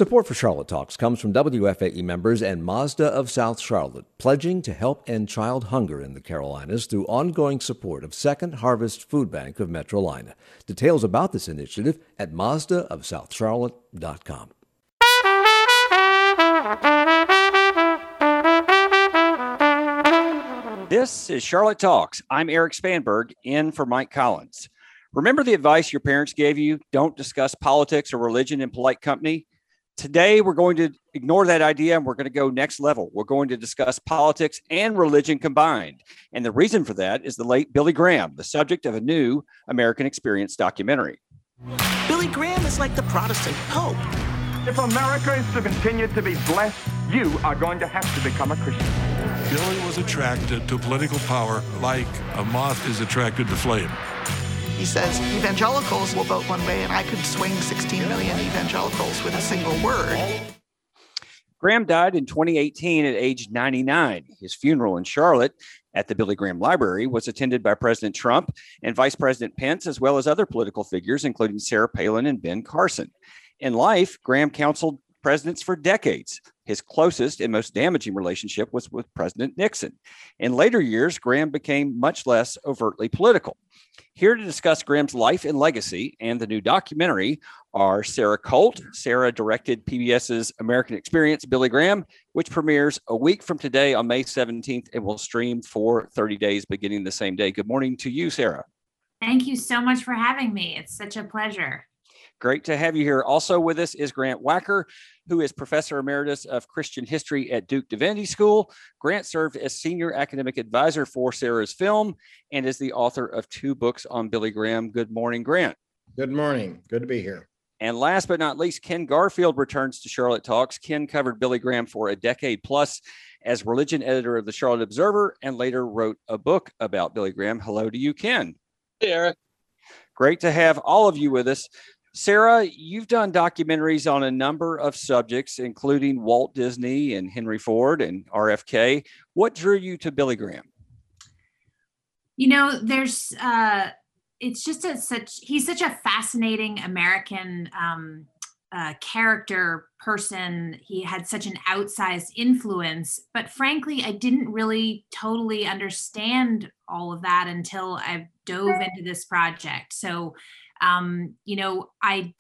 Support for Charlotte Talks comes from WFAE members and Mazda of South Charlotte, pledging to help end child hunger in the Carolinas through ongoing support of Second Harvest Food Bank of Metrolina. Details about this initiative at mazdaofsouthcharlotte.com. This is Charlotte Talks. I'm Eric Spanberg, in for Mike Collins. Remember the advice your parents gave you? Don't discuss politics or religion in polite company. Today, we're going to ignore that idea and we're going to go next level. We're going to discuss politics and religion combined. And the reason for that is the late Billy Graham, the subject of a new American Experience documentary. Billy Graham is like the Protestant Pope. If America is to continue to be blessed, you are going to have to become a Christian. Billy was attracted to political power like a moth is attracted to flame. He says evangelicals will vote one way, and I could swing 16 million evangelicals with a single word. Graham died in 2018 at age 99. His funeral in Charlotte at the Billy Graham Library was attended by President Trump and Vice President Pence, as well as other political figures, including Sarah Palin and Ben Carson. In life, Graham counseled presidents for decades. His closest and most damaging relationship was with President Nixon. In later years, Graham became much less overtly political. Here to discuss Graham's life and legacy and the new documentary are Sarah Colt. Sarah directed PBS's American Experience, Billy Graham, which premieres a week from today on May 17th and will stream for 30 days beginning the same day. Good morning to you, Sarah. Thank you so much for having me. It's such a pleasure. Great to have you here. Also with us is Grant Wacker, who is Professor Emeritus of Christian History at Duke Divinity School. Grant served as Senior Academic Advisor for Sarah's film and is the author of 2 books on Billy Graham. Good morning, Grant. Good morning. Good to be here. And last but not least, Ken Garfield returns to Charlotte Talks. Ken covered Billy Graham for a decade plus as religion editor of the Charlotte Observer and later wrote a book about Billy Graham. Hello to you, Ken. Hey, Eric. Great to have all of you with us. Sarah, you've done documentaries on a number of subjects, including Walt Disney and Henry Ford and RFK. What drew you to Billy Graham? You know, there's, it's just he's such a fascinating American character person. He had such an outsized influence, but frankly, I didn't really totally understand all of that until I dove into this project. So, you know,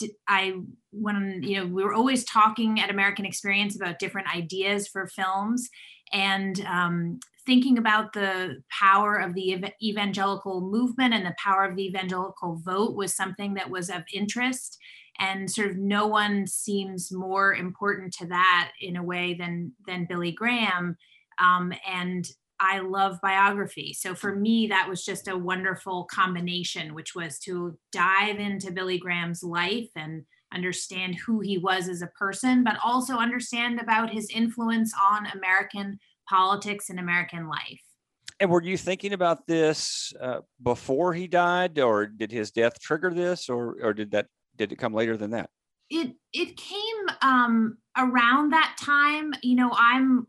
when, you know, we were always talking at American Experience about different ideas for films and thinking about the power of the evangelical movement and the power of the evangelical vote was something that was of interest. And sort of no one seems more important to that in a way than Billy Graham. And I love biography. So for me, that was just a wonderful combination, which was to dive into Billy Graham's life and understand who he was as a person, but also understand about his influence on American politics and American life. And were you thinking about this before he died, or did his death trigger this, or did it come later than that? It came around that time. You know, I'm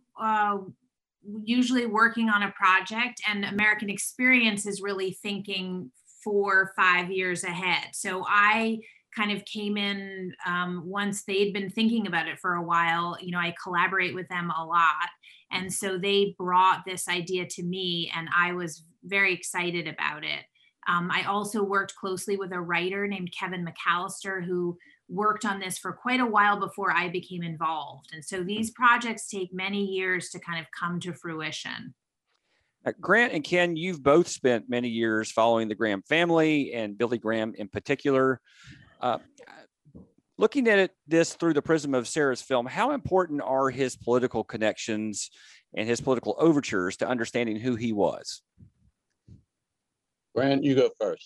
usually working on a project, and American Experience is really thinking 4 or 5 years ahead. So I kind of came in once they'd been thinking about it for a while. You know, I collaborate with them a lot. And so they brought this idea to me, and I was very excited about it. I also worked closely with a writer named Kevin McAllister, who worked on this for quite a while before I became involved. And so these projects take many years to kind of come to fruition. Grant and Ken, you've both spent many years following the Graham family and Billy Graham in particular. Looking at this through the prism of Sarah's film, how important are his political connections and his political overtures to understanding who he was? Grant, you go first.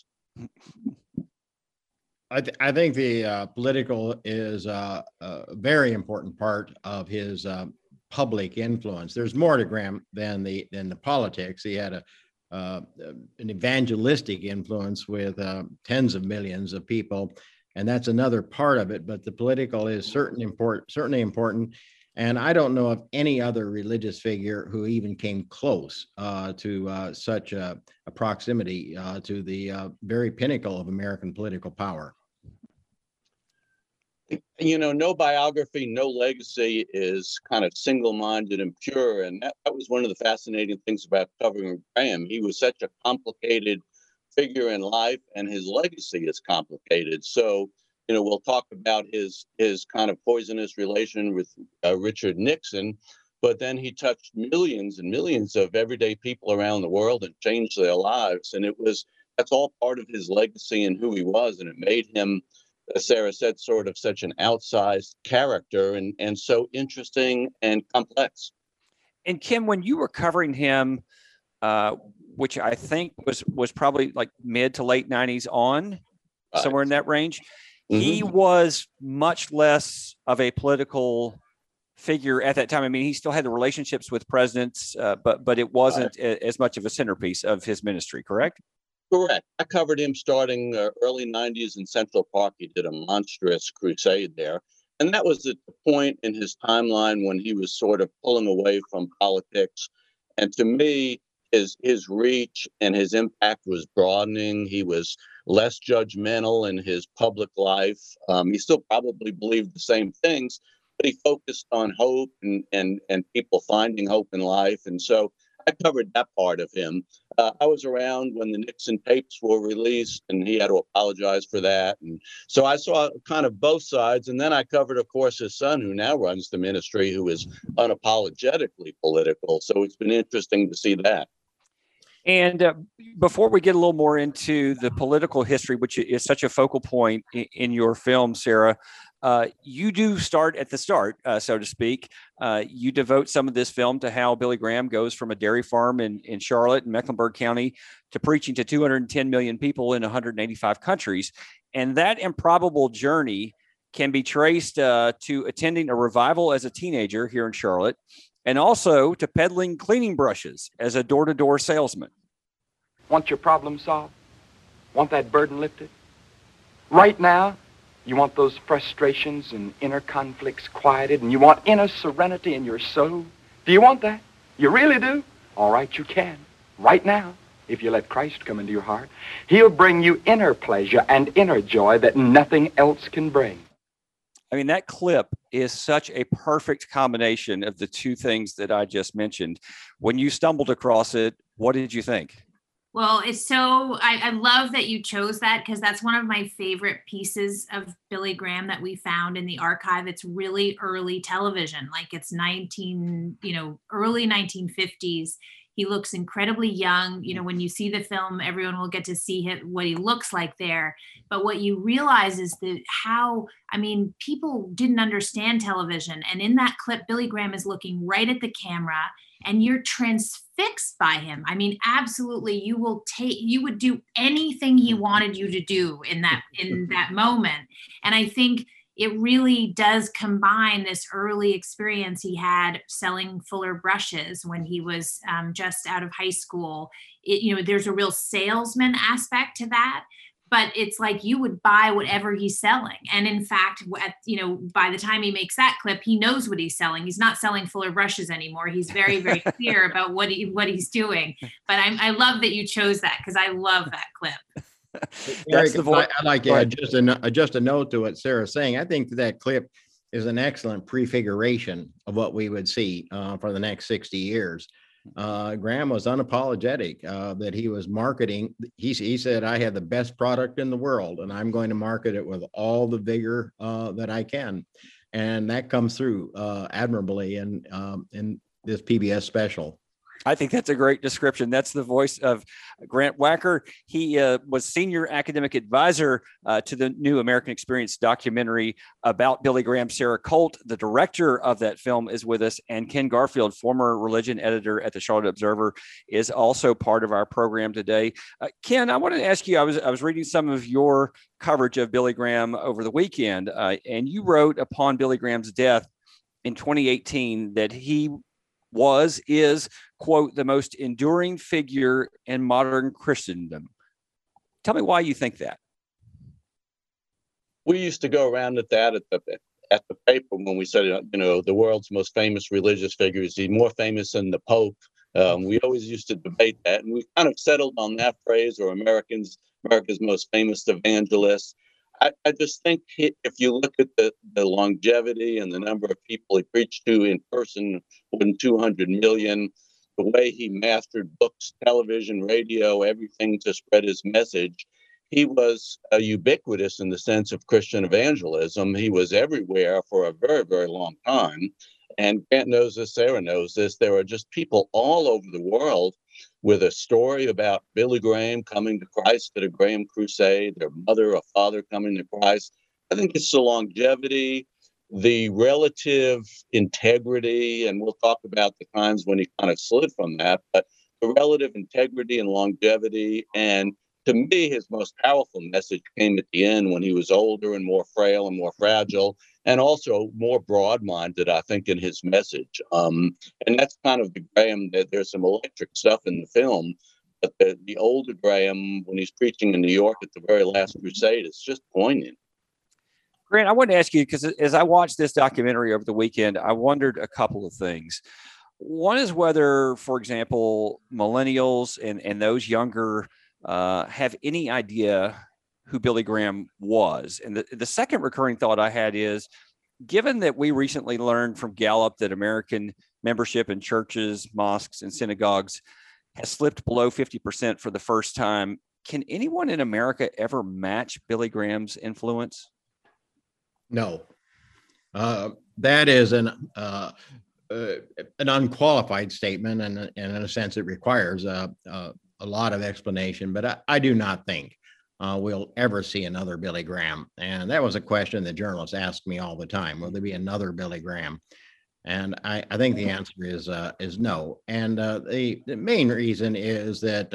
I think the political is a very important part of his public influence. There's more to Graham than the politics. He had an evangelistic influence with tens of millions of people, and that's another part of it. But the political is certainly important. And I don't know of any other religious figure who even came close to such a proximity to the very pinnacle of American political power. No biography, no legacy is kind of single-minded and pure. And that was one of the fascinating things about covering Graham. He was such a complicated figure in life, and his legacy is complicated. So, we'll talk about his kind of poisonous relation with Richard Nixon, but then he touched millions and millions of everyday people around the world and changed their lives. And that's all part of his legacy and who he was. And it made him, as Sarah said, sort of such an outsized character and so interesting and complex. And Kim, when you were covering him, which I think was probably like mid to late 90s on, somewhere in that range, he was much less of a political figure at that time. I mean, he still had the relationships with presidents, but it wasn't as much of a centerpiece of his ministry, correct? Correct. I covered him starting early 90s in Central Park. He did a monstrous crusade there. And that was at the point in his timeline when he was sort of pulling away from politics. And to me, his reach and his impact was broadening. He was less judgmental in his public life. He still probably believed the same things, but he focused on hope and people finding hope in life. And so I covered that part of him. I was around when the Nixon tapes were released, and he had to apologize for that. And so I saw kind of both sides. And then I covered, of course, his son, who now runs the ministry, who is unapologetically political. So it's been interesting to see that. And before we get a little more into the political history, which is such a focal point in your film, Sarah, you do start at the start, so to speak. You devote some of this film to how Billy Graham goes from a dairy farm in Charlotte and Mecklenburg County to preaching to 210 million people in 185 countries. And that improbable journey can be traced to attending a revival as a teenager here in Charlotte, and also to peddling cleaning brushes as a door-to-door salesman. Want your problem solved? Want that burden lifted? Right now, you want those frustrations and inner conflicts quieted, and you want inner serenity in your soul? Do you want that? You really do? All right, you can. Right now, if you let Christ come into your heart, he'll bring you inner pleasure and inner joy that nothing else can bring. I mean, that clip is such a perfect combination of the two things that I just mentioned. When you stumbled across it, what did you think? Well, I love that you chose that, because that's one of my favorite pieces of Billy Graham that we found in the archive. It's really early television, like it's early 1950s. He looks incredibly young. When you see the film, everyone will get to see what he looks like there. But what you realize is people didn't understand television. And in that clip, Billy Graham is looking right at the camera, and you're transfixed by him. I mean, absolutely, you would do anything he wanted you to do in that moment. And I think it really does combine this early experience he had selling Fuller brushes when he was just out of high school. There's a real salesman aspect to that, but it's like you would buy whatever he's selling. And in fact, by the time he makes that clip, he knows what he's selling. He's not selling Fuller brushes anymore. He's very, very clear about what he's doing. But I love that you chose that, because I love that clip. Eric, I'd like to add just a note to what Sarah's saying. I think that clip is an excellent prefiguration of what we would see for the next 60 years. Graham was unapologetic that he was marketing. He said, I have the best product in the world, and I'm going to market it with all the vigor that I can. And that comes through admirably in this PBS special. I think that's a great description. That's the voice of Grant Wacker. He was senior academic advisor to the New American Experience documentary about Billy Graham. Sarah Colt, the director of that film, is with us. And Ken Garfield, former religion editor at the Charlotte Observer, is also part of our program today. Ken, I wanted to ask you, I was reading some of your coverage of Billy Graham over the weekend, and you wrote upon Billy Graham's death in 2018 that he is, quote, the most enduring figure in modern Christendom. Tell me why you think that. We used to go around at the paper when we said, the world's most famous religious figure. Is he more famous than the Pope? We always used to debate that, and we kind of settled on that phrase, or America's most famous evangelist. I just think if you look at the longevity and the number of people he preached to in person, more than 200 million, the way he mastered books, television, radio, everything to spread his message, he was ubiquitous in the sense of Christian evangelism. He was everywhere for a very, very long time. And Grant knows this, Sarah knows this. There are just people all over the world with a story about Billy Graham coming to Christ at a Graham crusade, their mother or father coming to Christ. I think it's the longevity, the relative integrity, and we'll talk about the times when he kind of slid from that, but the relative integrity and longevity. And to me, his most powerful message came at the end when he was older and more frail and more fragile, and also more broad-minded, I think, in his message. And that's kind of the Graham, that there's some electric stuff in the film, but the older Graham, when he's preaching in New York at the very last crusade, it's just poignant. Grant, I wanted to ask you, because as I watched this documentary over the weekend, I wondered a couple of things. One is whether, for example, millennials and those younger have any idea who Billy Graham was. And the second recurring thought I had is, given that we recently learned from Gallup that American membership in churches, mosques, and synagogues has slipped below 50% for the first time, can anyone in America ever match Billy Graham's influence? No. That is an unqualified statement, and in a sense, it requires a lot of explanation. But I do not think we'll ever see another Billy Graham. And that was a question that journalists ask me all the time: will there be another Billy Graham? And I think the answer is no. And the main reason is that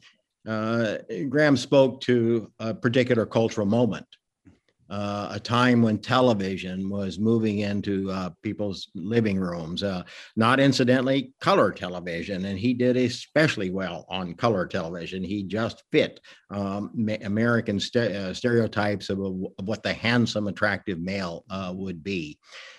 Graham spoke to a particular cultural moment. A time when television was moving into people's living rooms, not incidentally color television, and he did especially well on color television. He just fit American stereotypes of what the handsome, attractive male would be.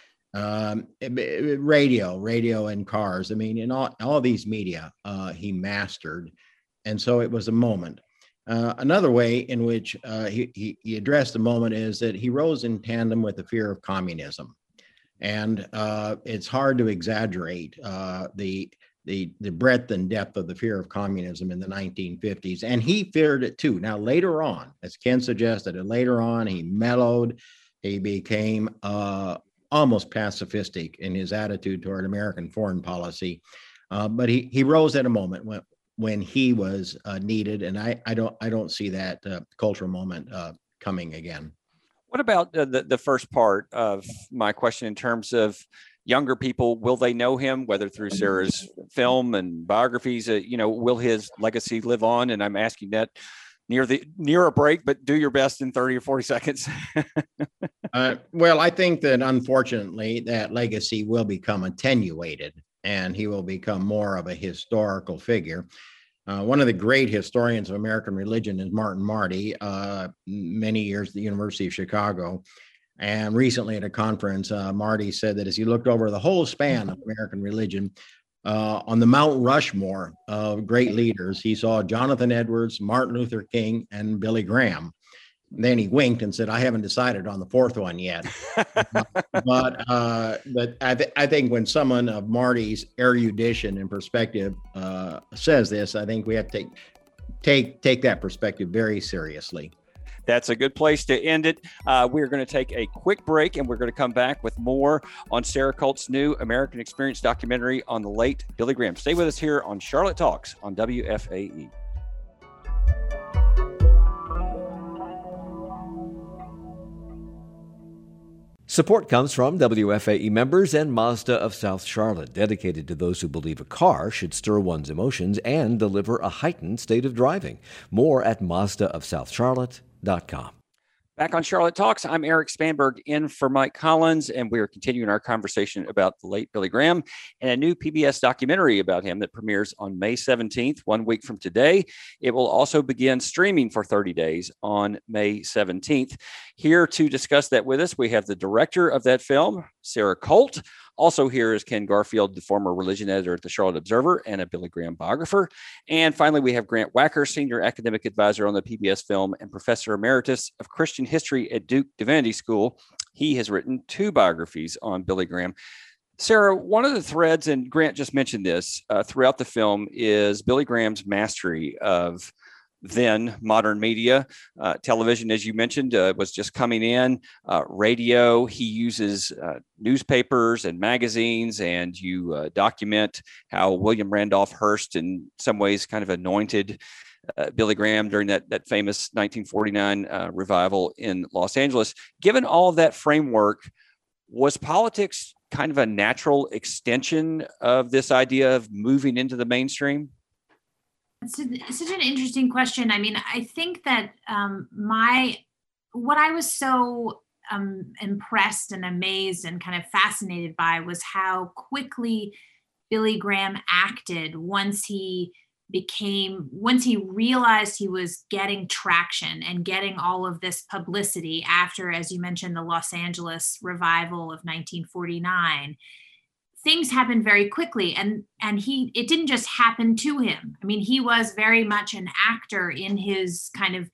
Radio and cars. I mean, in all these media, he mastered, and so it was a moment. Another way in which he addressed the moment is that he rose in tandem with the fear of communism. And it's hard to exaggerate the breadth and depth of the fear of communism in the 1950s. And he feared it too. Now, later on, as Ken suggested, later on, he mellowed. He became almost pacifistic in his attitude toward American foreign policy. But he rose at a moment when he was needed, and I don't see that cultural moment coming again. What about the first part of my question in terms of younger people? Will they know him, whether through Sarah's film and biographies? Will his legacy live on? And I'm asking that near a break, but do your best in 30 or 40 seconds. Well, I think that unfortunately that legacy will become attenuated, and he will become more of a historical figure. One of the great historians of American religion is Martin Marty, many years at the University of Chicago. And recently at a conference, Marty said that as he looked over the whole span of American religion, on the Mount Rushmore of great leaders, he saw Jonathan Edwards, Martin Luther King, and Billy Graham. Then he winked and said, "I haven't decided on the fourth one yet." But I think when someone of Marty's erudition and perspective says this, I think we have to take that perspective very seriously. That's a good place to end it. We're going to take a quick break, and we're going to come back with more on Sarah Colt's new American Experience documentary on the late Billy Graham. Stay with us here on Charlotte Talks on WFAE. Support comes from WFAE members and Mazda of South Charlotte, dedicated to those who believe a car should stir one's emotions and deliver a heightened state of driving. More at MazdaofSouthCharlotte.com. Back on Charlotte Talks, I'm Eric Spanberg in for Mike Collins, and we are continuing our conversation about the late Billy Graham and a new PBS documentary about him that premieres on May 17th, 1 week from today. It will also begin streaming for 30 days on May 17th. Here to discuss that with us, we have the director of that film, Sarah Colt, Also here is Ken Garfield, the former religion editor at the Charlotte Observer and a Billy Graham biographer. And finally, we have Grant Wacker, senior academic advisor on the PBS Film and professor emeritus of Christian history at Duke Divinity School. He has written 2 biographies on Billy Graham. Sarah, one of the threads, and Grant just mentioned this, throughout the film is Billy Graham's mastery of then modern media. Television, as you mentioned, was just coming in. Radio, he uses newspapers and magazines, and you document how William Randolph Hearst in some ways kind of anointed Billy Graham during that famous 1949 revival in Los Angeles. Given all of that framework, was politics kind of a natural extension of this idea of moving into the mainstream? It's such an interesting question. I mean, I think that what I was so impressed and amazed and kind of fascinated by was how quickly Billy Graham acted once he realized he was getting traction and getting all of this publicity after, as you mentioned, the Los Angeles revival of 1949. Things happened very quickly, and it didn't just happen to him. I mean, he was very much an actor in his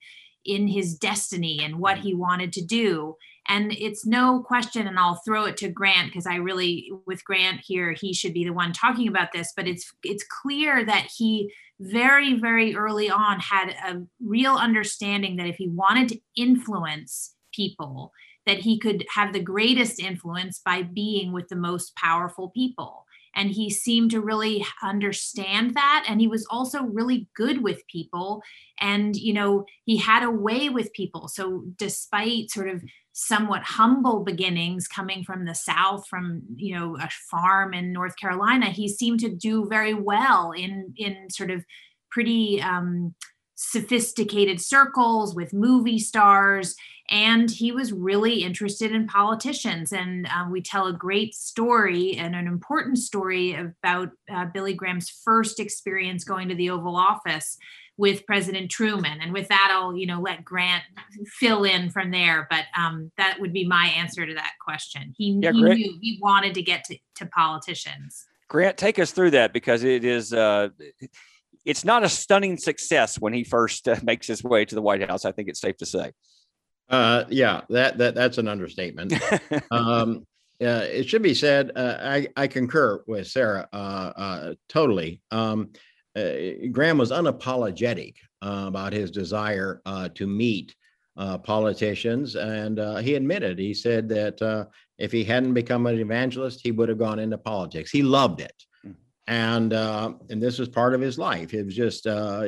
destiny and what he wanted to do. And it's no question, and I'll throw it to Grant because with Grant here, he should be the one talking about this, but it's clear that he very, very early on had a real understanding that if he wanted to influence people, that he could have the greatest influence by being with the most powerful people. And he seemed to really understand that. And he was also really good with people. And, he had a way with people. So despite sort of somewhat humble beginnings coming from the South, from, a farm in North Carolina, he seemed to do very well in sort of pretty sophisticated circles with movie stars. And he was really interested in politicians. And we tell a great story and an important story about Billy Graham's first experience going to the Oval Office with President Truman. And with that, I'll, let Grant fill in from there. But that would be my answer to that question. He knew he wanted to get to politicians. Grant, take us through that, because it is it's not a stunning success when he first makes his way to the White House. I think it's safe to say. Yeah, that's an understatement. It should be said, I concur with Sarah totally. Graham was unapologetic about his desire to meet politicians, and he admitted, he said that if he hadn't become an evangelist, he would have gone into politics. He loved it. And this was part of his life. It was just,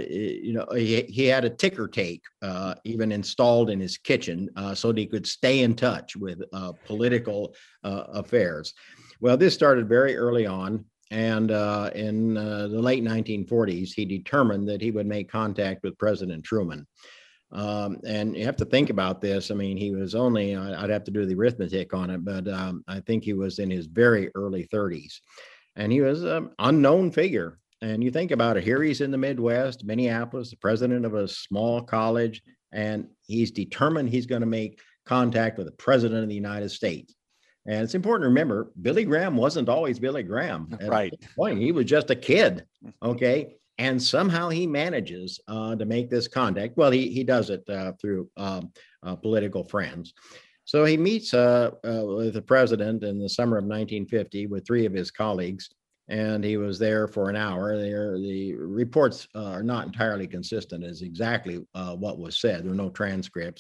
he had a ticker tape even installed in his kitchen so that he could stay in touch with political affairs. Well, this started very early on. And in the late 1940s, he determined that he would make contact with President Truman. And you have to think about this. I mean, he was only, I'd have to do the arithmetic on it, but I think he was in his very early 30s. And he was an unknown figure. And you think about it, here he's in the Midwest, Minneapolis, the president of a small college, and he's determined he's going to make contact with the president of the United States. And it's important to remember, Billy Graham wasn't always Billy Graham. Right. At this point, he was just a kid, okay? And somehow he manages to make this contact. Well, he does it through political friends. So he meets with the president in the summer of 1950 with 3 of his colleagues, and he was there for an hour. The reports are not entirely consistent as exactly what was said. There were no transcripts.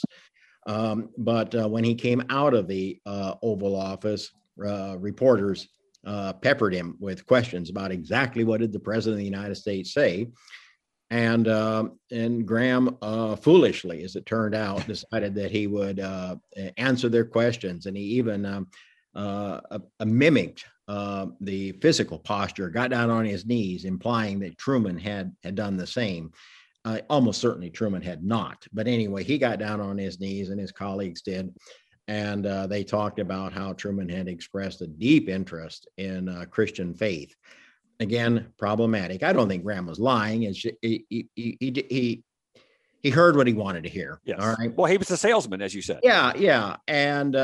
But when he came out of the Oval Office, reporters peppered him with questions about exactly what did the president of the United States say. And Graham, foolishly, as it turned out, decided that he would answer their questions. And he even mimicked the physical posture, got down on his knees, implying that Truman had done the same. Almost certainly Truman had not. But anyway, he got down on his knees, and his colleagues did. And they talked about how Truman had expressed a deep interest in Christian faith. Again, problematic. I don't think Graham was lying. He he heard what he wanted to hear. Yes. All right. Well, he was a salesman, as you said. Yeah. And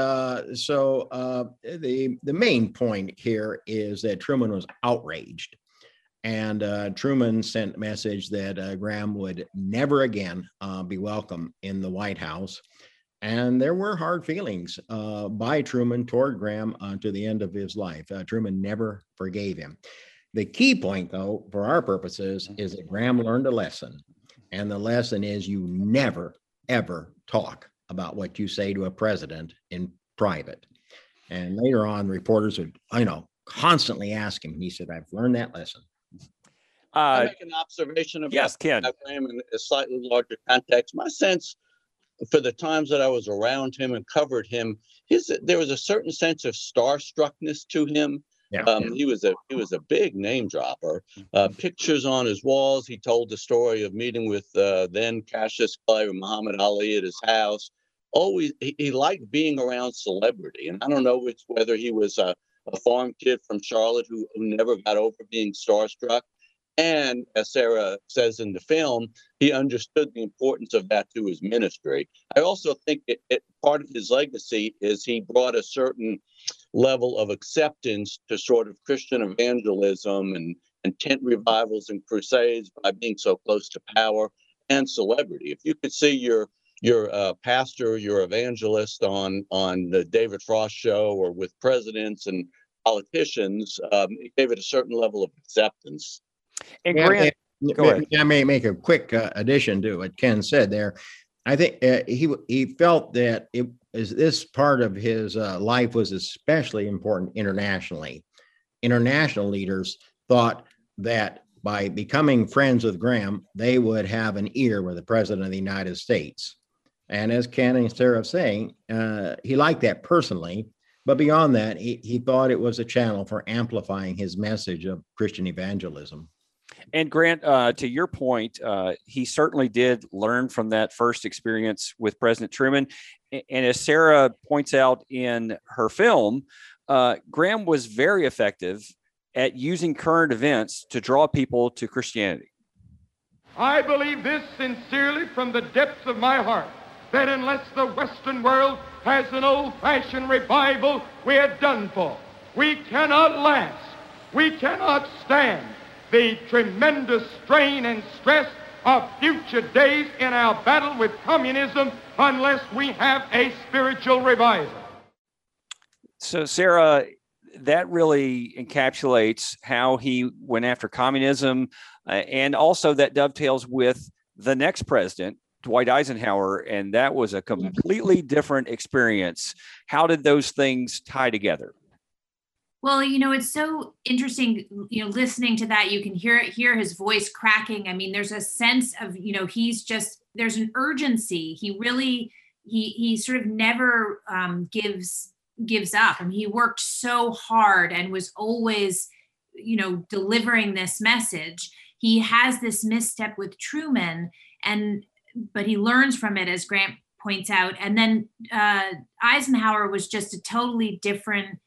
so the main point here is that Truman was outraged. And Truman sent a message that Graham would never again be welcome in the White House. And there were hard feelings by Truman toward Graham to the end of his life. Truman never forgave him. The key point, though, for our purposes, is that Graham learned a lesson. And the lesson is you never, ever talk about what you say to a president in private. And later on, reporters would, constantly ask him. He said, I've learned that lesson. I make an observation about Ken. Graham in a slightly larger context. My sense, for the times that I was around him and covered him, there was a certain sense of starstruckness to him. Yeah. He was a big name dropper. Pictures on his walls. He told the story of meeting with then Cassius Clay or Muhammad Ali at his house. Always, he liked being around celebrity, and I don't know whether he was a farm kid from Charlotte who never got over being starstruck. And as Sarah says in the film, he understood the importance of that to his ministry. I also think part of his legacy is he brought a certain level of acceptance to sort of Christian evangelism and tent revivals and crusades by being so close to power and celebrity. If you could see your pastor, your evangelist on the David Frost show or with presidents and politicians, it gave it a certain level of acceptance. And Grant, go ahead. I may make a quick addition to what Ken said there. I think he felt that this part of his life was especially important internationally. International leaders thought that by becoming friends with Graham, they would have an ear with the president of the United States. And as Ken and Sarah are saying, he liked that personally. But beyond that, he thought it was a channel for amplifying his message of Christian evangelism. And Grant, to your point, he certainly did learn from that first experience with President Truman. And as Sarah points out in her film, Graham was very effective at using current events to draw people to Christianity. I believe this sincerely from the depths of my heart, that unless the Western world has an old-fashioned revival, we are done for. We cannot last. We cannot stand the tremendous strain and stress of future days in our battle with communism unless we have a spiritual revival. So, Sarah, that really encapsulates how he went after communism, and also that dovetails with the next president, Dwight Eisenhower, and that was a completely different experience. How did those things tie together? Well, it's so interesting, listening to that, you can hear his voice cracking. I mean, there's a sense of, there's an urgency. He really, he sort of never gives up. I mean, he worked so hard and was always, delivering this message. He has this misstep with Truman, but he learns from it, as Grant points out. And then Eisenhower was just a totally different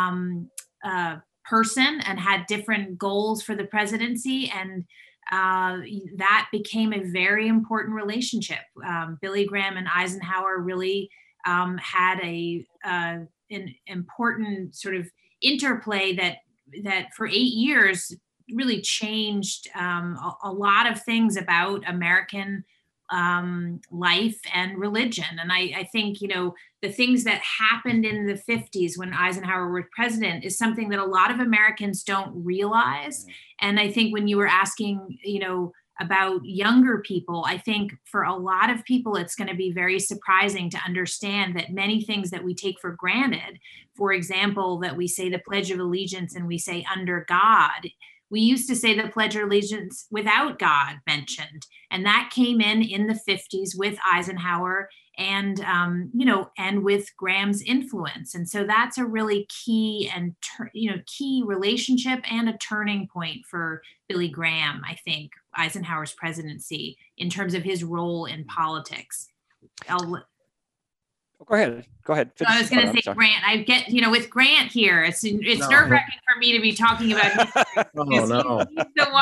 person and had different goals for the presidency. And that became a very important relationship. Billy Graham and Eisenhower really had an important sort of interplay that for 8 years really changed a lot of things about American life and religion. And I think, the things that happened in the 50s when Eisenhower was president is something that a lot of Americans don't realize. And I think when you were asking, about younger people, I think for a lot of people, it's going to be very surprising to understand that many things that we take for granted, for example, that we say the Pledge of Allegiance and we say under God, we used to say the Pledge of Allegiance without God mentioned. And that came in the 50s with Eisenhower and, and with Graham's influence. And so that's a really key key relationship and a turning point for Billy Graham, I think, Eisenhower's presidency in terms of his role in politics. Go ahead, Go ahead. So I was going to say Grant. I get, with Grant here, it's nerve-wracking for me to be talking about history. Oh, no. He's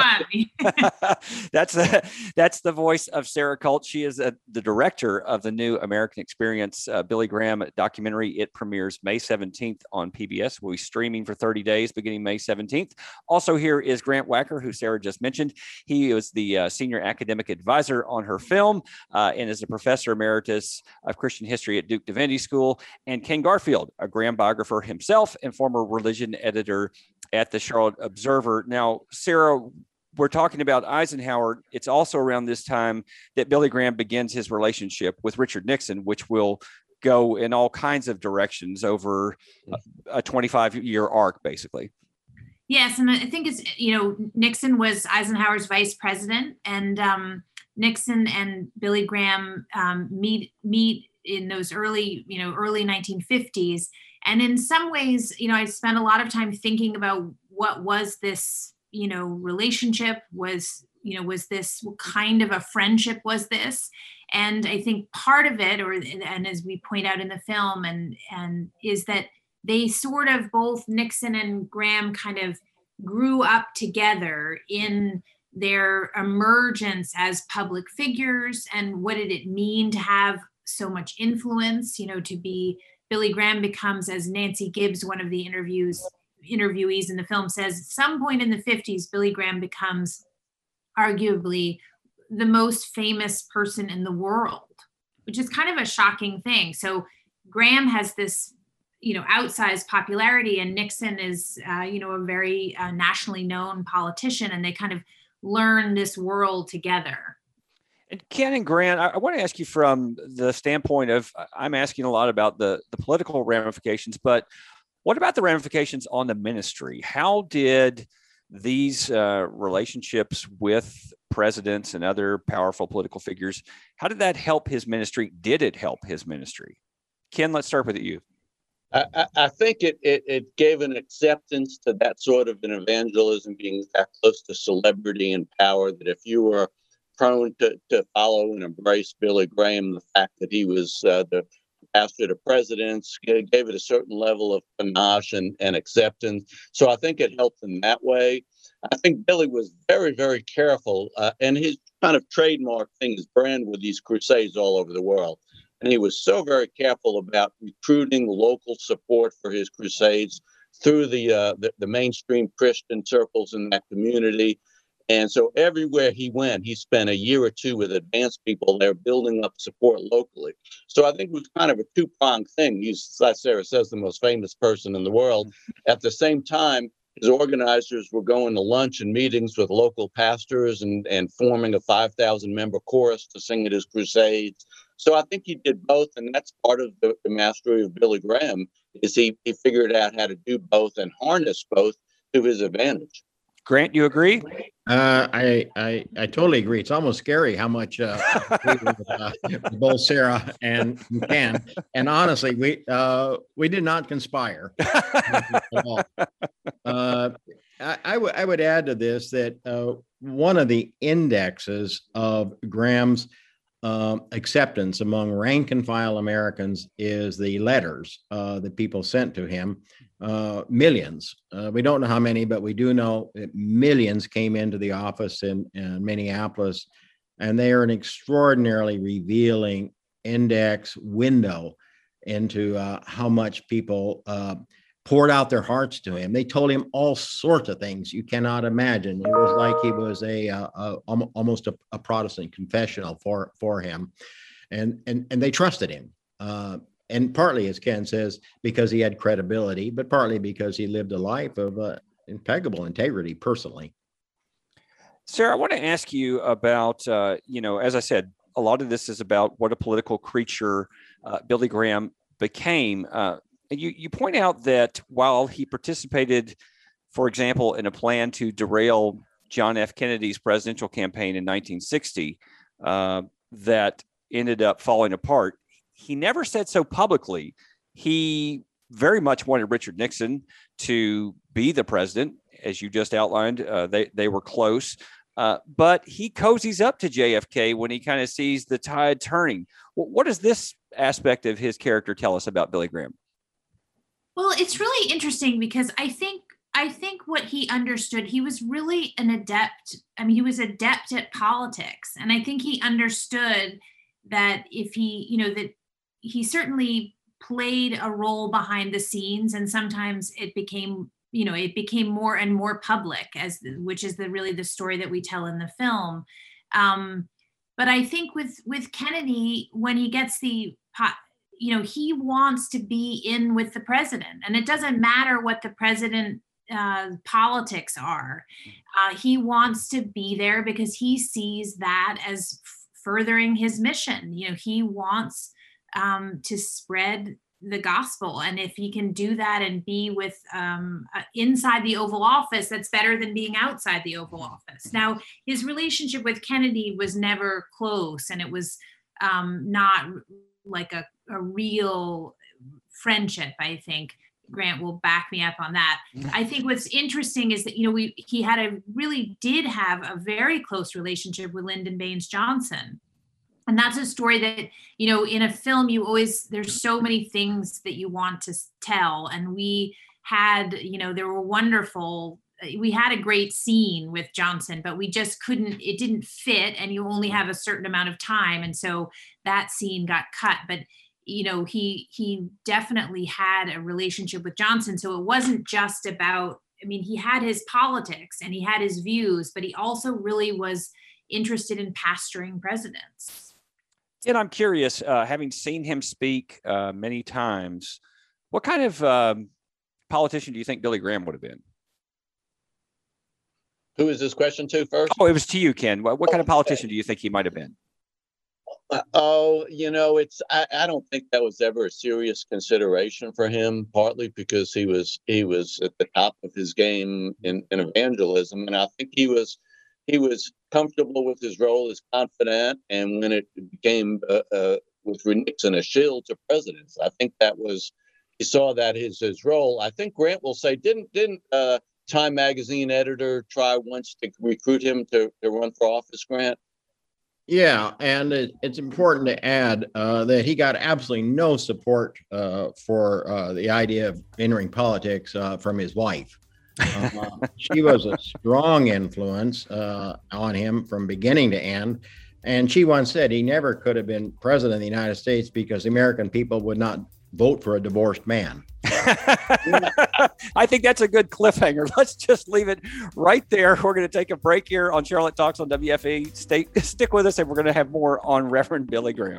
the one. That's the voice of Sarah Colt. She is the director of the new American Experience Billy Graham documentary. It premieres May 17th on PBS. We'll be streaming for 30 days beginning May 17th. Also here is Grant Wacker, who Sarah just mentioned. He was the senior academic advisor on her film and is a professor emeritus of Christian history at Duke Divinity School. And Ken Garfield, a Graham biographer himself and former religion editor at the Charlotte Observer. Now, Sarah, we're talking about Eisenhower. It's also around this time that Billy Graham begins his relationship with Richard Nixon, which will go in all kinds of directions over a 25-year arc, basically. Yes, and I think it's, Nixon was Eisenhower's vice president, and Nixon and Billy Graham meet in those early 1950s. And in some ways, I spent a lot of time thinking about what was this, relationship, was this, what kind of a friendship was this? And I think part of it, and as we point out in the film, and is that they sort of, both Nixon and Graham kind of grew up together in their emergence as public figures. And what did it mean to have so much influence, to be, Billy Graham becomes, as Nancy Gibbs, one of the interviewees in the film says, at some point in the 50s, Billy Graham becomes arguably the most famous person in the world, which is kind of a shocking thing. So Graham has this, outsized popularity, and Nixon is, a very nationally known politician, and they kind of learn this world together. And Ken and Grant, I want to ask you from the standpoint of, I'm asking a lot about the political ramifications, but what about the ramifications on the ministry? How did these relationships with presidents and other powerful political figures, how did that help his ministry? Did it help his ministry? Ken, let's start with you. I think it gave an acceptance to that sort of an evangelism, being that close to celebrity and power, that if you were prone to follow and embrace Billy Graham, the fact that he was the pastor to presidents gave it a certain level of panache and acceptance. So I think it helped in that way. I think Billy was very, very careful, and his kind of trademark thing, his brand, with these crusades all over the world. And he was so very careful about recruiting local support for his crusades through the mainstream Christian circles in that community. And so everywhere he went, he spent a year or two with advanced people there building up support locally. So I think it was kind of a two-pronged thing. He's, as Sarah says, the most famous person in the world. At the same time, his organizers were going to lunch and meetings with local pastors and forming a 5,000-member chorus to sing at his crusades. So I think he did both, and that's part of the mastery of Billy Graham, is he figured out how to do both and harness both to his advantage. Grant, you agree? I totally agree. It's almost scary how much both Sarah and Ken. And honestly, we did not conspire at all. I would add to this that one of the indexes of Graham's acceptance among rank and file Americans is the letters that people sent to him. Millions. We don't know how many, but we do know that millions came into the office in Minneapolis, and they are an extraordinarily revealing index window into how much people poured out their hearts to him. They told him all sorts of things you cannot imagine. It was like he was almost a Protestant confessional for him, and they trusted him. And partly, as Ken says, because he had credibility, but partly because he lived a life of impeccable integrity personally. Sarah, I want to ask you about, as I said, a lot of this is about what a political creature Billy Graham became. And you point out that while he participated, for example, in a plan to derail John F. Kennedy's presidential campaign in 1960, that ended up falling apart, he never said so publicly. He very much wanted Richard Nixon to be the president, as you just outlined. They were close, but he cozies up to JFK when he kind of sees the tide turning. What does this aspect of his character tell us about Billy Graham? Well, it's really interesting because I think what he understood, he was really an adept. I mean, he was adept at politics. And I think he understood that that he certainly played a role behind the scenes, and sometimes it became more and more public, which is really the story that we tell in the film. But I think with Kennedy, when he gets he wants to be in with the president, and it doesn't matter what the president politics are. He wants to be there because he sees that as furthering his mission. He wants to spread the gospel, and if he can do that and be with inside the Oval Office, that's better than being outside the Oval Office. Now, his relationship with Kennedy was never close, and it was not like a real friendship. I think Grant will back me up on that. I think what's interesting is that he really did have a very close relationship with Lyndon Baines Johnson. And that's a story that, in a film, there's so many things that you want to tell. And we had, we had a great scene with Johnson, but we just it didn't fit, and you only have a certain amount of time. And so that scene got cut. But, he definitely had a relationship with Johnson. So it wasn't just about, he had his politics and he had his views, but he also really was interested in pastoring presidents. And I'm curious, having seen him speak many times, what kind of politician do you think Billy Graham would have been? Who is this question to first? Oh, it was to you, Ken. What kind of politician do you think he might have been? I don't think that was ever a serious consideration for him, partly because he was at the top of his game in evangelism. And I think he was comfortable with his role as confident. And when it became with Nixon a shield to presidents, I think he saw that as his role. I think Grant will say, didn't Time magazine editor try once to recruit him to run for office, Grant? Yeah, and it's important to add that he got absolutely no support for the idea of entering politics from his wife. She was a strong influence on him from beginning to end. And she once said he never could have been president of the United States because the American people would not vote for a divorced man. I think that's a good cliffhanger. Let's just leave it right there. We're going to take a break here on Charlotte Talks on WFAE. Stick with us, and we're going to have more on Reverend Billy Graham.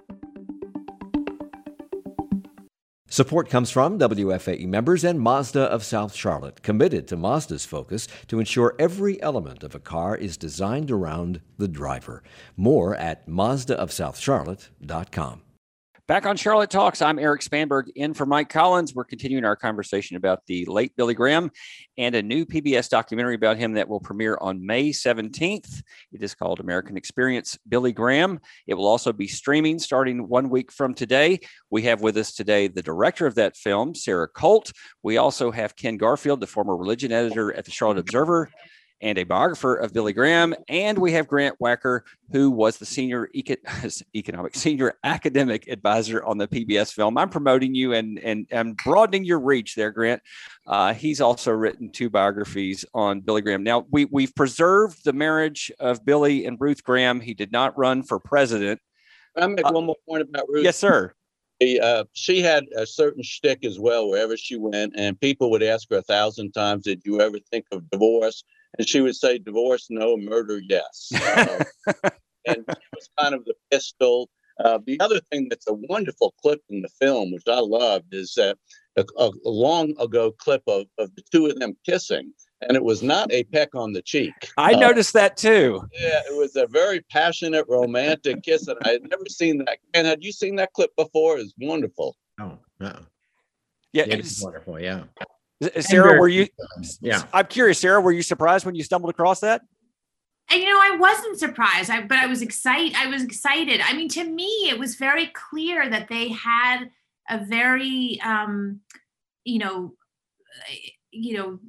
Support comes from WFAE members and Mazda of South Charlotte, committed to Mazda's focus to ensure every element of a car is designed around the driver. More at MazdaofSouthCharlotte.com. Back on Charlotte Talks, I'm Eric Spanberg in for Mike Collins. We're continuing our conversation about the late Billy Graham and a new PBS documentary about him that will premiere on May 17th. It is called American Experience Billy Graham. It will also be streaming starting 1 week from today. We have with us today the director of that film, Sarah Colt. We also have Ken Garfield, the former religion editor at the Charlotte Observer and a biographer of Billy Graham. And we have Grant Wacker, who was the senior academic advisor on the PBS film. I'm promoting you and broadening your reach there, Grant. He's also written 2 biographies on Billy Graham. Now, we've preserved the marriage of Billy and Ruth Graham. He did not run for president. Can I make one more point about Ruth? Yes, sir. She had a certain shtick as well wherever she went, and people would ask her 1,000 times, did you ever think of divorce? And she would say, divorce, no, murder, yes. And it was kind of the pistol. The other thing that's a wonderful clip in the film, which I loved, is that a long ago clip of the 2 of them kissing. And it was not a peck on the cheek. I noticed that too. Yeah, it was a very passionate, romantic kiss. And I had never seen that. And had you seen that clip before? It's wonderful. Oh, no. Yeah, it's wonderful. Yeah. Sarah, were you? Yeah. I'm curious, Sarah, were you surprised when you stumbled across that? And, I wasn't surprised, but I was excited. I mean, to me, it was very clear that they had a very,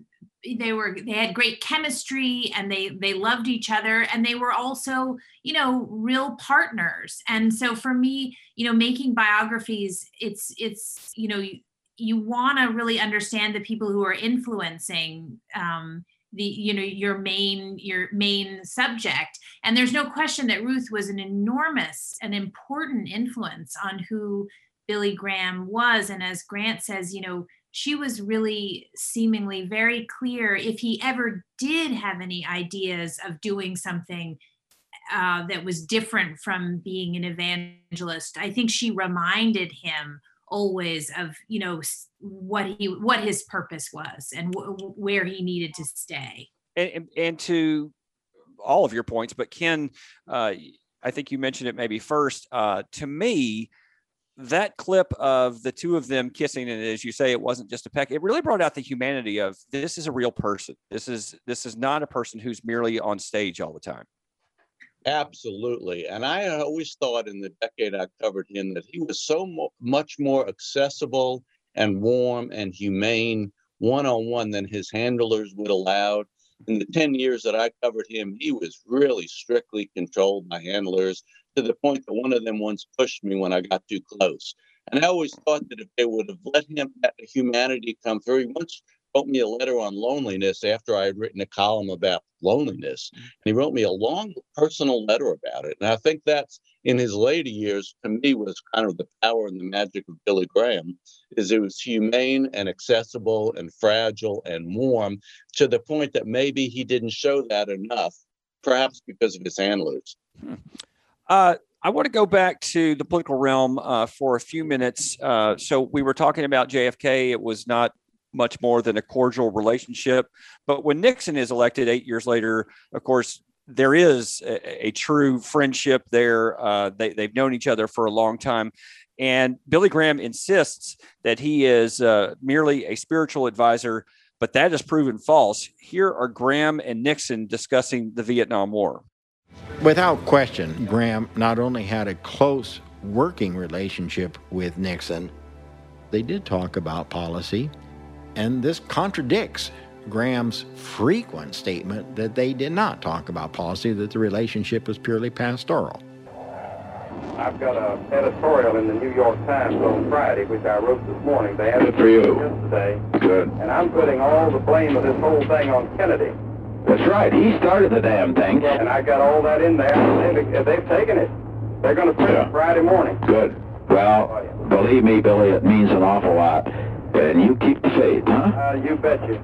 they had great chemistry, and they loved each other, and they were also, real partners. And so for me, making biographies, it's you want to really understand the people who are influencing your main subject. And there's no question that Ruth was an enormous and important influence on who Billy Graham was. And as Grant says, she was really seemingly very clear if he ever did have any ideas of doing something that was different from being an evangelist. I think she reminded him always of, what his purpose was and where he needed to stay. And to all of your points, but Ken, I think you mentioned it maybe first. To me, that clip of the two of them kissing, and as you say, it wasn't just a peck. It really brought out the humanity of this is a real person. This is not a person who's merely on stage all the time. Absolutely. And I always thought in the decade I covered him that he was so much more accessible and warm and humane one-on-one than his handlers would allow. In the 10 years that I covered him, he was really strictly controlled by handlers, to the point that one of them once pushed me when I got too close. And I always thought that if they would have let him, that humanity come through. He once wrote me a letter on loneliness after I had written a column about loneliness. And he wrote me a long personal letter about it. And I think that's, in his later years, to me, was kind of the power and the magic of Billy Graham, is it was humane and accessible and fragile and warm, to the point that maybe he didn't show that enough, perhaps because of his handlers. I want to go back to the political realm for a few minutes. So we were talking about JFK. It was not much more than a cordial relationship. But when Nixon is elected 8 years later, of course, there is a true friendship there. They've known each other for a long time. And Billy Graham insists that he is merely a spiritual advisor, but that is proven false. Here are Graham and Nixon discussing the Vietnam War. Without question, Graham not only had a close working relationship with Nixon, they did talk about policy, and this contradicts Graham's frequent statement that they did not talk about policy, that the relationship was purely pastoral. I've got an editorial in the New York Times on Friday, which I wrote this morning. They had it for you yesterday. Good. And I'm putting all the blame of this whole thing on Kennedy. That's right. He started the damn thing. And I got all that in there. They've taken it. They're going to print it Friday morning. Good. Well, believe me, Billy, it means an awful lot. And you keep the faith, huh? You betcha.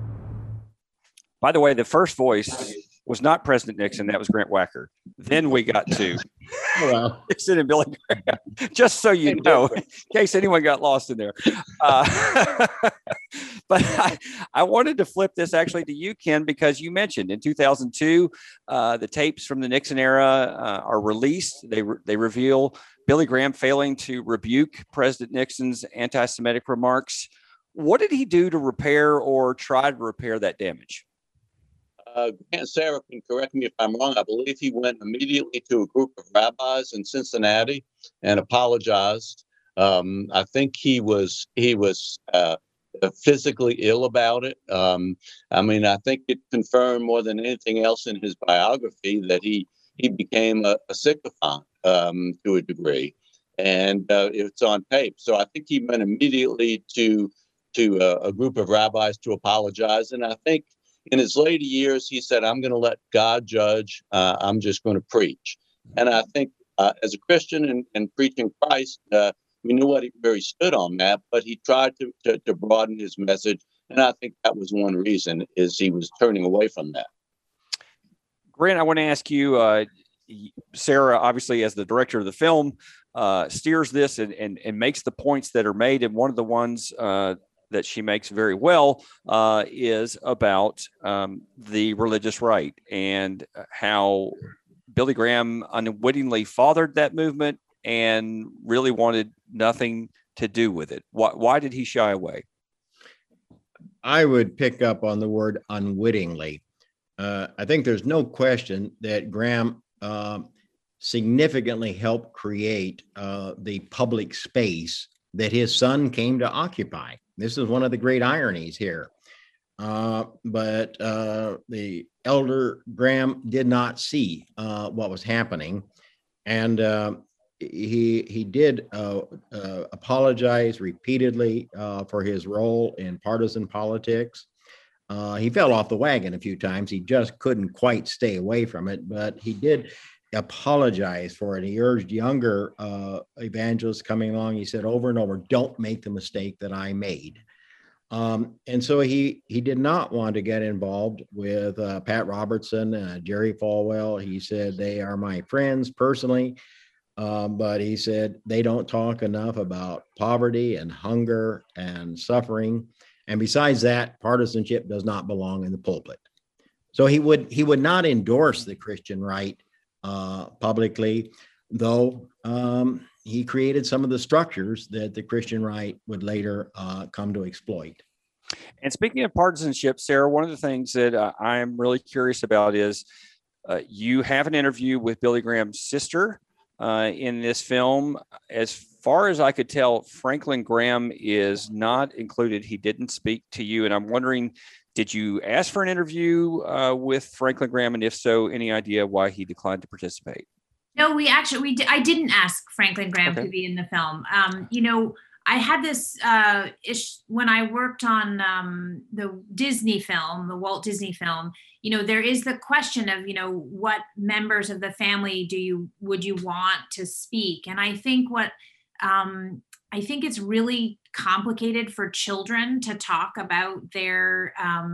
By the way, the first voice was not President Nixon. That was Grant Wacker. Then we got to Nixon and Billy Graham, just so you know, in case anyone got lost in there. But I wanted to flip this actually to you, Ken, because you mentioned in 2002, the tapes from the Nixon era are released. They reveal Billy Graham failing to rebuke President Nixon's anti-Semitic remarks. What did he do to repair or try to repair that damage? Grant Sarah can correct me if I'm wrong. I believe he went immediately to a group of rabbis in Cincinnati and apologized. I think he was physically ill about it. I think it confirmed more than anything else in his biography that he became a sycophant to a degree, and it's on tape. So I think he went immediately to a group of rabbis to apologize, and I think in his later years, he said, I'm going to let God judge. I'm just going to preach. And I think as a Christian and preaching Christ, we knew where he stood on that, but he tried to broaden his message. And I think that was one reason, is he was turning away from that. Grant, I want to ask you, Sarah, obviously, as the director of the film, steers this and makes the points that are made. And one of the ones that she makes very well is about the religious right and how Billy Graham unwittingly fathered that movement and really wanted nothing to do with it. Why did he shy away? I would pick up on the word unwittingly. I think there's no question that Graham significantly helped create the public space that his son came to occupy. This is one of the great ironies here. but the elder Graham did not see what was happening, and he did apologize repeatedly for his role in partisan politics. He fell off the wagon a few times. He just couldn't quite stay away from it, but he did apologize for it. He urged younger evangelists coming along. He said over and over, "Don't make the mistake that I made." And so he did not want to get involved with Pat Robertson, Jerry Falwell. He said, "They are my friends personally." But he said they don't talk enough about poverty and hunger and suffering. And besides that, partisanship does not belong in the pulpit. So he would not endorse the Christian right publicly, though he created some of the structures that the Christian right would later come to exploit. And speaking of partisanship, Sarah, one of the things that I'm really curious about is you have an interview with Billy Graham's sister in this film. As far as I could tell, Franklin Graham is not included. He didn't speak to you. And I'm wondering, did you ask for an interview with Franklin Graham? And if so, any idea why he declined to participate? No, I didn't ask Franklin Graham to be in the film. I had this when I worked on the Disney film, the Walt Disney film. There is the question of what members of the family would you want to speak, and I think it's really complicated for children to talk about their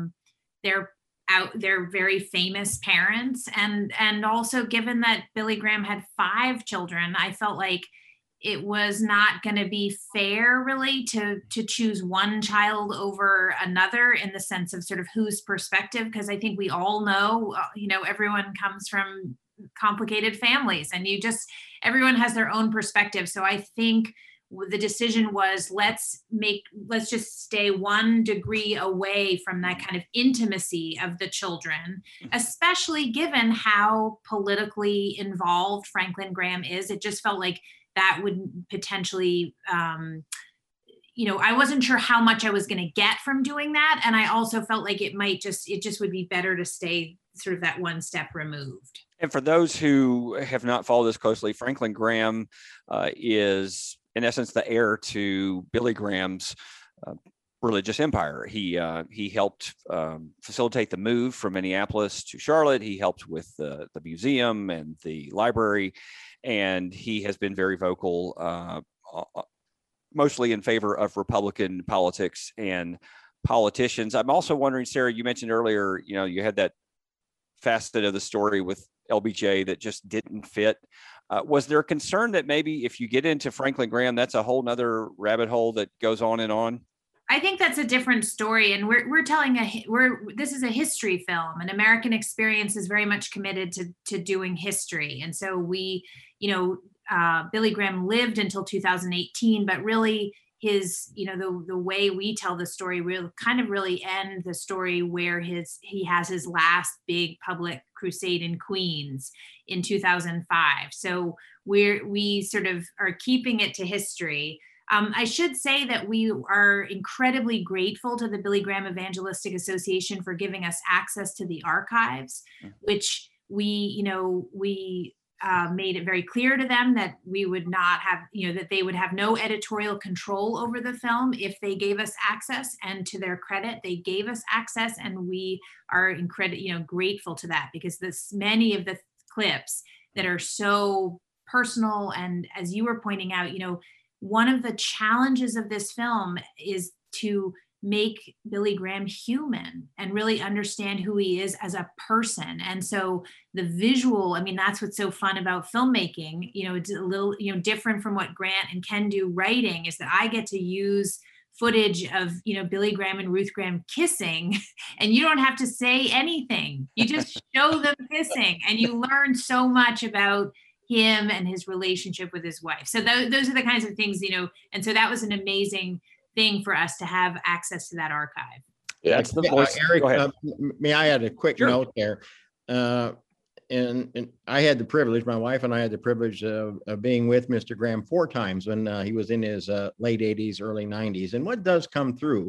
very famous parents, and also given that Billy Graham had 5 children, I felt like it was not going to be fair really to choose one child over another in the sense of sort of whose perspective, because I think we all know, everyone comes from complicated families, and everyone has their own perspective. So I think the decision was let's just stay 1 degree away from that kind of intimacy of the children, especially given how politically involved Franklin Graham is. It just felt like that would potentially, I wasn't sure how much I was going to get from doing that. And I also felt like it just would be better to stay sort of that 1 step removed. And for those who have not followed this closely, Franklin Graham is in essence the heir to Billy Graham's religious empire. He helped facilitate the move from Minneapolis to Charlotte. He helped with the museum and the library, and he has been very vocal, mostly in favor of Republican politics and politicians. I'm also wondering, Sarah, you mentioned earlier, you had that facet of the story with LBJ that just didn't fit. Was there a concern that maybe if you get into Franklin Graham, that's a whole nother rabbit hole that goes on and on? I think that's a different story, and this is a history film, and American Experience is very much committed to doing history, and so Billy Graham lived until 2018, but really the way we tell the story will kind of really end the story where he has his last big public crusade in Queens in 2005. So we sort of are keeping it to history. I should say that we are incredibly grateful to the Billy Graham Evangelistic Association for giving us access to the archives, which we made it very clear to them that we would not have, that they would have no editorial control over the film if they gave us access. And to their credit, they gave us access, and we are grateful to that, because many of the clips that are so personal, and as you were pointing out, one of the challenges of this film is to make Billy Graham human and really understand who he is as a person. And so the visual, that's what's so fun about filmmaking. It's a little, different from what Grant and Ken do writing, is that I get to use footage of, Billy Graham and Ruth Graham kissing, and you don't have to say anything. You just show them kissing, and you learn so much about him and his relationship with his wife. So those are the kinds of things, and so that was an amazing thing for us to have access to that archive. Yeah, that's the voice. Eric, may I add a quick note there? And I had the privilege, my wife and I had the privilege of being with Mr. Graham 4 times when he was in his late 80s, early 90s. And what does come through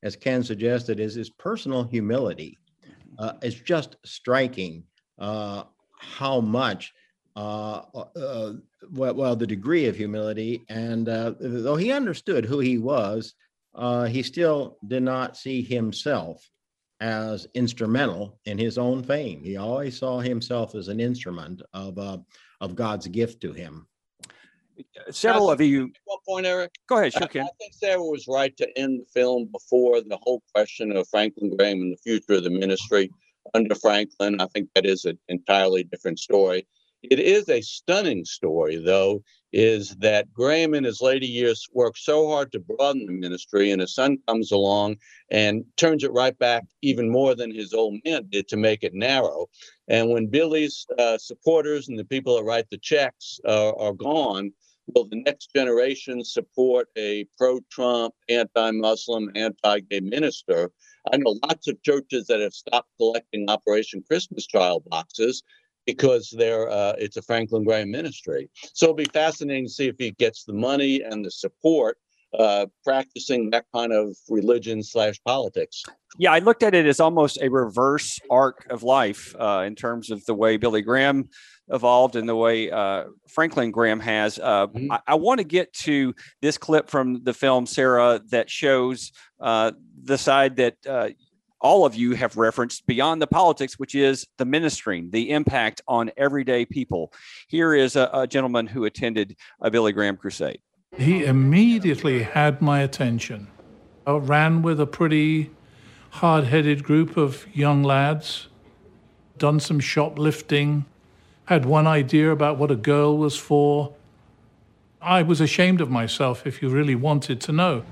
as Ken suggested, is his personal humility. It's just striking how much, the degree of humility, and though he understood who he was, he still did not see himself as instrumental in his own fame. He always saw himself as an instrument of God's gift to him. Several of you. At one point, Eric? Go ahead, sure, Ken. I think Sarah was right to end the film before the whole question of Franklin Graham and the future of the ministry under Franklin. I think that is an entirely different story. It is a stunning story, though, is that Graham in his later years worked so hard to broaden the ministry, and his son comes along and turns it right back even more than his old man did to make it narrow. And when Billy's supporters and the people that write the checks are gone, will the next generation support a pro-Trump, anti-Muslim, anti-gay minister? I know lots of churches that have stopped collecting Operation Christmas Child boxes because it's a Franklin Graham ministry. So it'll be fascinating to see if he gets the money and the support practicing that kind of religion/politics. Yeah, I looked at it as almost a reverse arc of life in terms of the way Billy Graham evolved and the way Franklin Graham has. I want to get to this clip from the film, Sarah, that shows the side that all of you have referenced beyond the politics, which is the ministering, the impact on everyday people. Here is a gentleman who attended a Billy Graham crusade. He immediately had my attention. I ran with a pretty hard-headed group of young lads, done some shoplifting, had one idea about what a girl was for. I was ashamed of myself, if you really wanted to know.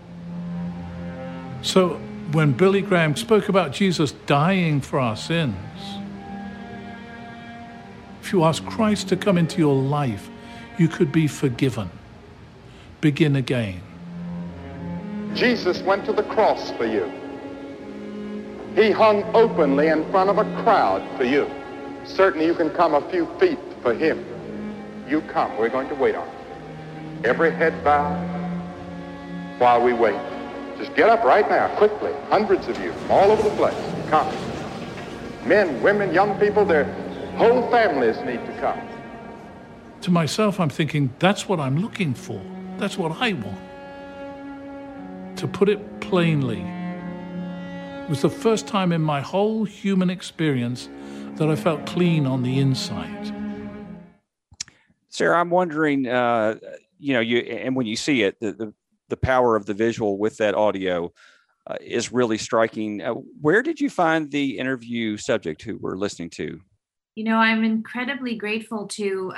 So when Billy Graham spoke about Jesus dying for our sins, if you ask Christ to come into your life, you could be forgiven. Begin again. Jesus went to the cross for you. He hung openly in front of a crowd for you. Certainly you can come a few feet for him. You come. We're going to wait on you. Every head bowed while we wait. Just get up right now, quickly. Hundreds of you from all over the place. Come. Men, women, young people, their whole families need to come. To myself, I'm thinking, that's what I'm looking for. That's what I want. To put it plainly, it was the first time in my whole human experience that I felt clean on the inside. Sarah, I'm wondering, and when you see it, the power of the visual with that audio is really striking. Where did you find the interview subject who we're listening to? I'm incredibly grateful to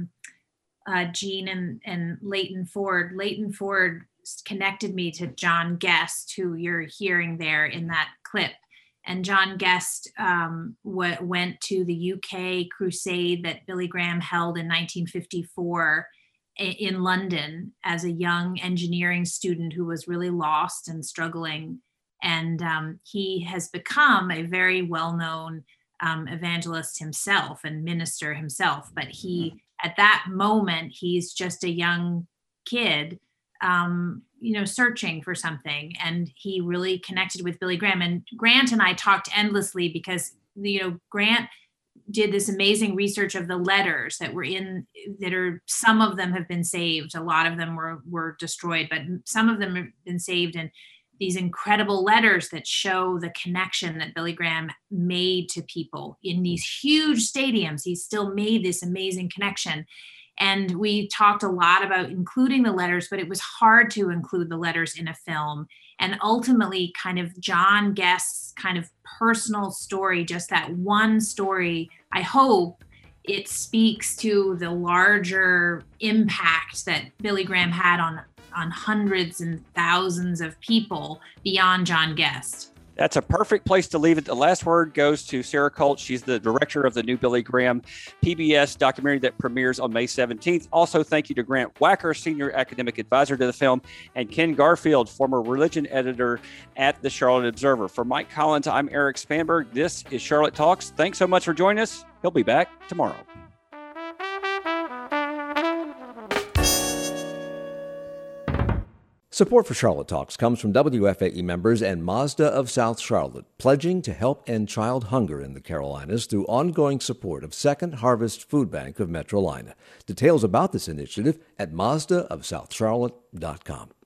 Gene and Leighton Ford. Leighton Ford connected me to John Guest, who you're hearing there in that clip. And John Guest went to the UK crusade that Billy Graham held in 1954 in London as a young engineering student who was really lost and struggling. And he has become a very well-known evangelist himself and minister himself. But at that moment, he's just a young kid, searching for something. And he really connected with Billy Graham. And Grant and I talked endlessly because, Grant did this amazing research of the letters that some of them have been saved. A lot of them were destroyed, but some of them have been saved. And these incredible letters that show the connection that Billy Graham made to people in these huge stadiums. He still made this amazing connection. And we talked a lot about including the letters, but it was hard to include the letters in a film. And ultimately, kind of John Guest's kind of personal story, just that one story, I hope it speaks to the larger impact that Billy Graham had on hundreds and thousands of people beyond John Guest. That's a perfect place to leave it. The last word goes to Sarah Colt. She's the director of the new Billy Graham PBS documentary that premieres on May 17th. Also, thank you to Grant Wacker, senior academic advisor to the film, and Ken Garfield, former religion editor at the Charlotte Observer. For Mike Collins, I'm Eric Spanberg. This is Charlotte Talks. Thanks so much for joining us. He'll be back tomorrow. Support for Charlotte Talks comes from WFAE members and Mazda of South Charlotte, pledging to help end child hunger in the Carolinas through ongoing support of Second Harvest Food Bank of Metrolina. Details about this initiative at mazdaofsouthcharlotte.com.